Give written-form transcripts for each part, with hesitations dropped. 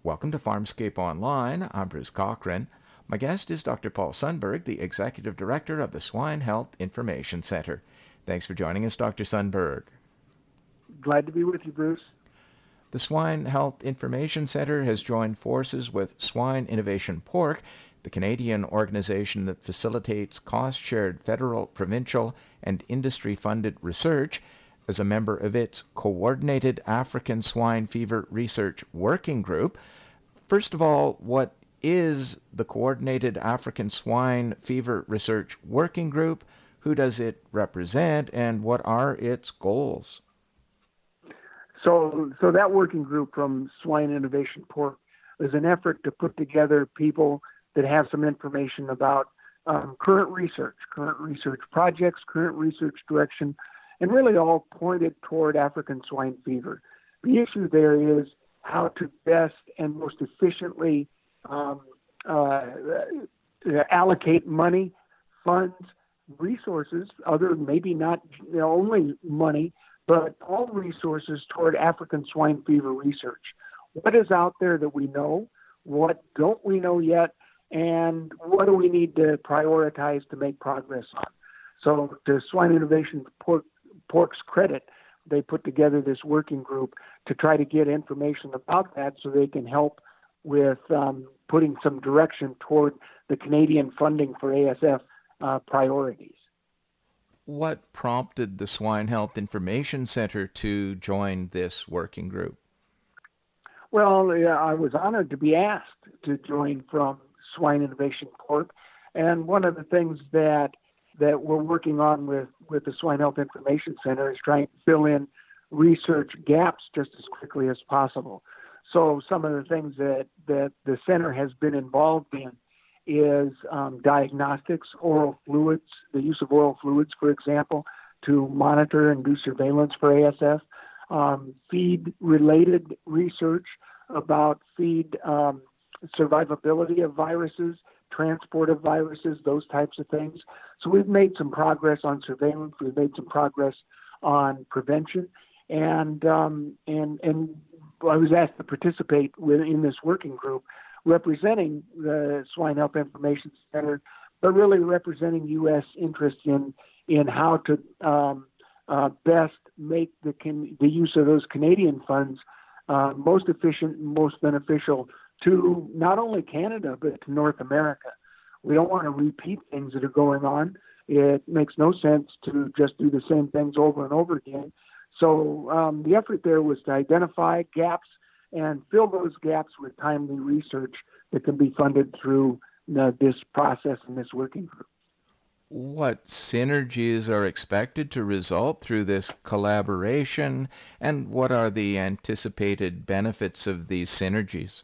Welcome to Farmscape Online. I'm Bruce Cochran. My guest is Dr. Paul Sundberg, the Executive Director of the Swine Health Information Center. Thanks for joining us, Dr. Sundberg. Glad to be with you, Bruce. The Swine Health Information Center has joined forces with Swine Innovation Pork, the Canadian organization that facilitates cost-shared federal, provincial, and industry-funded research, as a member of its Coordinated African Swine Fever Research Working Group. First of all, what is the Coordinated African Swine Fever Research Working Group? Who does it represent, and what are its goals? So that working group from Swine Innovation Pork is an effort to put together people that have some information about current research projects, current research direction, and really all pointed toward African swine fever. The issue there is how to best and most efficiently allocate money, funds, resources, other maybe not only money, but all resources toward African swine fever research. What is out there that we know? What don't we know yet? And what do we need to prioritize to make progress on? So to Swine Innovation Pork's credit, they put together this working group to try to get information about that so they can help with putting some direction toward the Canadian funding for ASF priorities. What prompted the Swine Health Information Center to join this working group? Well, I was honored to be asked to join from Swine Innovation Pork, and one of the things that we're working on with the Swine Health Information Center is trying to fill in research gaps just as quickly as possible. So some of the things that the center has been involved in is diagnostics, oral fluids, the use of oral fluids, for example, to monitor and do surveillance for ASF, feed-related research about feed survivability of viruses, transport of viruses, those types of things. So we've made some progress on surveillance. We've made some progress on prevention, and I was asked to participate in this working group representing the Swine Health Information Center, but really representing U.S. interests in how to best make the use of those Canadian funds most efficient and most beneficial to not only Canada, but to North America. We don't want to repeat things that are going on. It makes no sense to just do the same things over and over again. So the effort there was to identify gaps and fill those gaps with timely research that can be funded through this process and this working group. What synergies are expected to result through this collaboration, and what are the anticipated benefits of these synergies?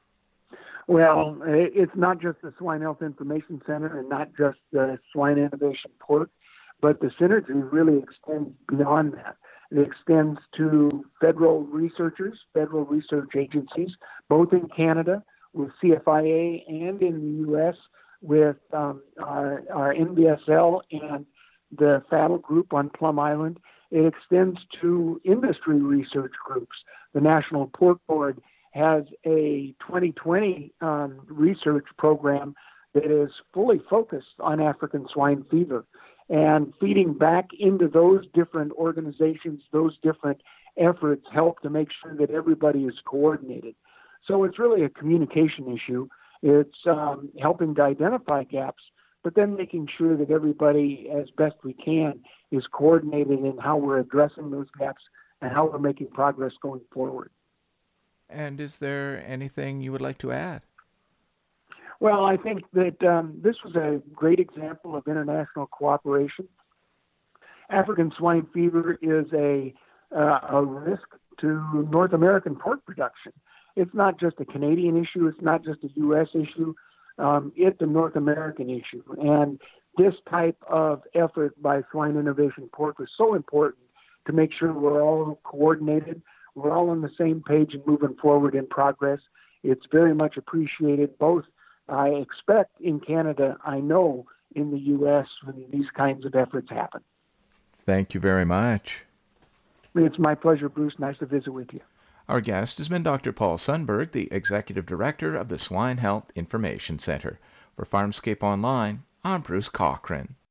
Well, it's not just the Swine Health Information Center and not just the Swine Innovation Pork, but the synergy really extends beyond that. It extends to federal researchers, federal research agencies, both in Canada with CFIA and in the U.S. with our NBSL and the FADL group on Plum Island. It extends to industry research groups. The National Pork Board has a 2020 research program that is fully focused on African swine fever, and feeding back into those different organizations, those different efforts help to make sure that everybody is coordinated. So it's really a communication issue. It's helping to identify gaps, but then making sure that everybody, as best we can, is coordinated in how we're addressing those gaps and how we're making progress going forward. And is there anything you would like to add? Well, I think that this was a great example of international cooperation. African swine fever is a risk to North American pork production. It's not just a Canadian issue. It's not just a U.S. issue. It's a North American issue. And this type of effort by Swine Innovation Pork is so important to make sure we're all coordinated, we're all on the same page and moving forward in progress. It's very much appreciated, both I expect in Canada, I know in the U.S. when these kinds of efforts happen. Thank you very much. It's my pleasure, Bruce. Nice to visit with you. Our guest has been Dr. Paul Sundberg, the Executive Director of the Swine Health Information Center. For Farmscape Online, I'm Bruce Cochran.